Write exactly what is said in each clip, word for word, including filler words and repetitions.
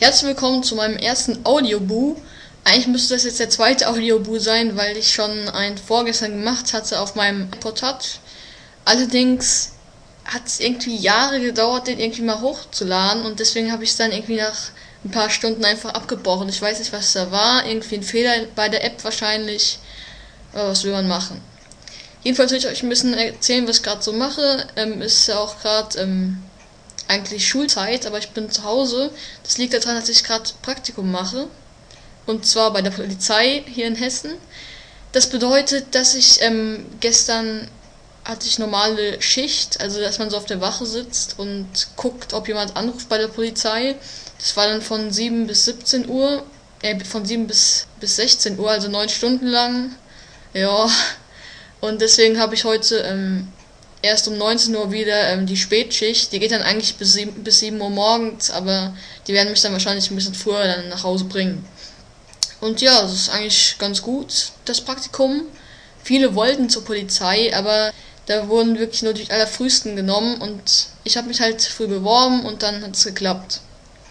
Herzlich willkommen zu meinem ersten Audioboo. Eigentlich müsste das jetzt der zweite Audioboo sein, weil ich schon einen vorgestern gemacht hatte auf meinem iPod Touch. Allerdings hat es irgendwie Jahre gedauert, den irgendwie mal hochzuladen, und deswegen habe ich es dann irgendwie nach ein paar Stunden einfach abgebrochen. Ich weiß nicht, was da war, irgendwie ein Fehler bei der App wahrscheinlich, aber was will man machen? Jedenfalls will ich euch ein bisschen erzählen, was ich gerade so mache. Ähm, ist ja auch gerade ähm, eigentlich Schulzeit, aber ich bin zu Hause. Das liegt daran, dass ich gerade Praktikum mache. Und zwar bei der Polizei hier in Hessen. Das bedeutet, dass ich ähm, gestern hatte ich normale Schicht, also dass man so auf der Wache sitzt und guckt, ob jemand anruft bei der Polizei. Das war dann von sieben bis siebzehn Uhr, äh, von sieben bis, bis sechzehn Uhr, also neun Stunden lang. Ja, und deswegen habe ich heute ähm, erst um neunzehn Uhr wieder ähm, die Spätschicht. Die geht dann eigentlich bis sieben, bis sieben Uhr morgens, aber die werden mich dann wahrscheinlich ein bisschen früher dann nach Hause bringen. Und ja, das ist eigentlich ganz gut, das Praktikum. Viele wollten zur Polizei, aber da wurden wirklich nur die allerfrühesten genommen, und ich habe mich halt früh beworben und dann hat es geklappt.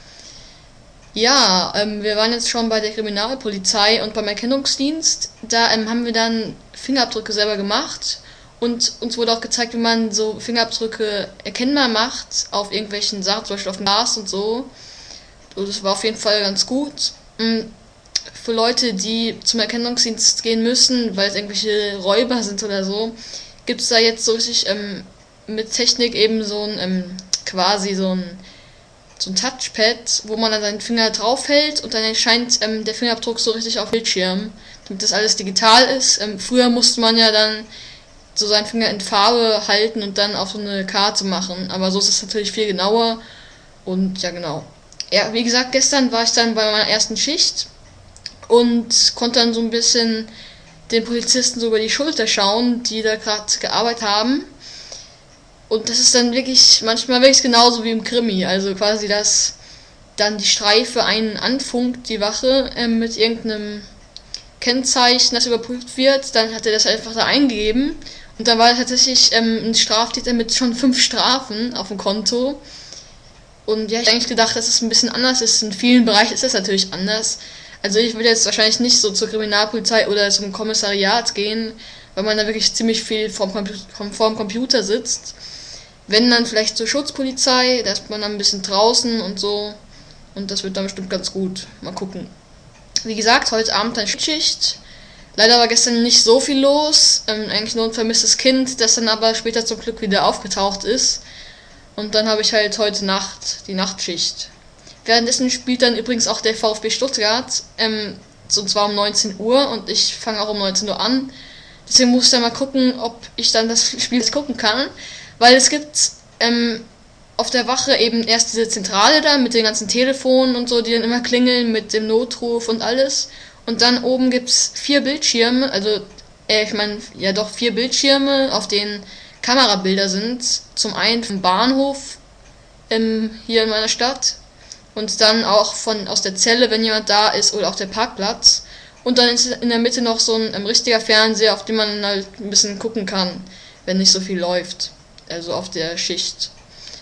Ja, ähm, wir waren jetzt schon bei der Kriminalpolizei und beim Erkennungsdienst. Da ähm, haben wir dann Fingerabdrücke selber gemacht, und uns wurde auch gezeigt, wie man so Fingerabdrücke erkennbar macht auf irgendwelchen Sachen, zum Beispiel auf dem Glas und so. Und das war auf jeden Fall ganz gut. Für Leute, die zum Erkennungsdienst gehen müssen, weil es irgendwelche Räuber sind oder so, gibt es da jetzt so richtig ähm, mit Technik eben so ein, ähm, quasi so ein, so ein Touchpad, wo man dann seinen Finger drauf hält, und dann erscheint ähm, der Fingerabdruck so richtig auf Bildschirm, damit das alles digital ist. Ähm, früher musste man ja dann so seinen Finger in Farbe halten und dann auf so eine Karte machen, aber so ist es natürlich viel genauer. Und ja, genau. Ja, wie gesagt, gestern war ich dann bei meiner ersten Schicht und konnte dann so ein bisschen den Polizisten so über die Schulter schauen, die da gerade gearbeitet haben. Und das ist dann wirklich manchmal wirklich genauso wie im Krimi, also quasi, dass dann die Streife einen anfunkt, die Wache, äh, mit irgendeinem Kennzeichen, das überprüft wird. Dann hat er das einfach da eingegeben, und dann war tatsächlich ähm, ein Straftäter mit schon fünf Strafen auf dem Konto. Und ja, ich habe eigentlich gedacht, dass es ein bisschen anders ist. In vielen Bereichen ist das natürlich anders. Also ich würde jetzt wahrscheinlich nicht so zur Kriminalpolizei oder zum Kommissariat gehen, weil man da wirklich ziemlich viel vorm, Compu vorm Computer sitzt. Wenn, dann vielleicht zur Schutzpolizei, da ist man dann ein bisschen draußen und so. Und das wird dann bestimmt ganz gut. Mal gucken. Wie gesagt, heute Abend eine Schicht. Leider war gestern nicht so viel los. Ähm, eigentlich nur ein vermisstes Kind, das dann aber später zum Glück wieder aufgetaucht ist. Und dann habe ich halt heute Nacht die Nachtschicht. Währenddessen spielt dann übrigens auch der VfB Stuttgart, ähm, und zwar um neunzehn Uhr, und ich fange auch um neunzehn Uhr an. Deswegen muss ich dann mal gucken, ob ich dann das Spiel gucken kann, weil es gibt ähm, auf der Wache eben erst diese Zentrale da mit den ganzen Telefonen und so, die dann immer klingeln mit dem Notruf und alles. Und dann oben gibt's vier Bildschirme, also äh, ich meine, ja doch vier Bildschirme, auf denen Kamerabilder sind. Zum einen vom Bahnhof ähm, hier in meiner Stadt, und dann auch von aus der Zelle, wenn jemand da ist, oder auch der Parkplatz. Und dann ist in der Mitte noch so ein ähm, richtiger Fernseher, auf dem man halt ein bisschen gucken kann, wenn nicht so viel läuft. Also auf der Schicht.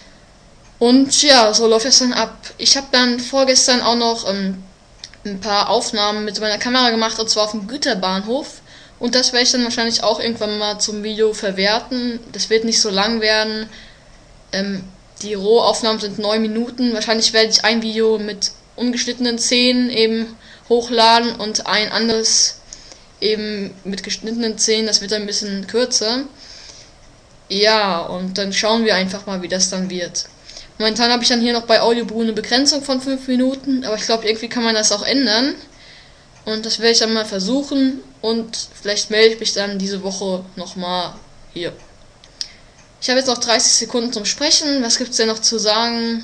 Und ja, so läuft es dann ab. Ich habe dann vorgestern auch noch ähm, ein paar Aufnahmen mit meiner Kamera gemacht, und zwar auf dem Güterbahnhof. Und das werde ich dann wahrscheinlich auch irgendwann mal zum Video verwerten. Das wird nicht so lang werden. Ähm, die Rohaufnahmen sind neun Minuten. Wahrscheinlich werde ich ein Video mit ungeschnittenen Szenen eben hochladen und ein anderes eben mit geschnittenen Szenen. Das wird dann ein bisschen kürzer. Ja, und dann schauen wir einfach mal, wie das dann wird. Momentan habe ich dann hier noch bei Audioboo eine Begrenzung von fünf Minuten, aber ich glaube, irgendwie kann man das auch ändern. Und das werde ich dann mal versuchen, und vielleicht melde ich mich dann diese Woche nochmal hier. Ich habe jetzt noch dreißig Sekunden zum Sprechen. Was gibt's denn noch zu sagen?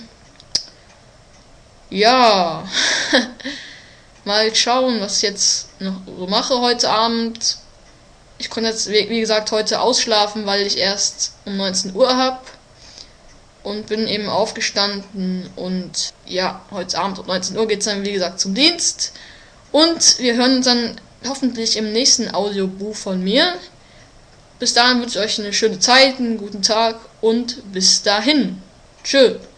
Ja, mal schauen, was ich jetzt noch so mache heute Abend. Ich konnte jetzt, wie gesagt, heute ausschlafen, weil ich erst um neunzehn Uhr habe. Und bin eben aufgestanden, und ja, heute Abend um neunzehn Uhr geht es dann, wie gesagt, zum Dienst. Und wir hören uns dann hoffentlich im nächsten Audiobuch von mir. Bis dahin wünsche ich euch eine schöne Zeit, einen guten Tag, und bis dahin. Tschö.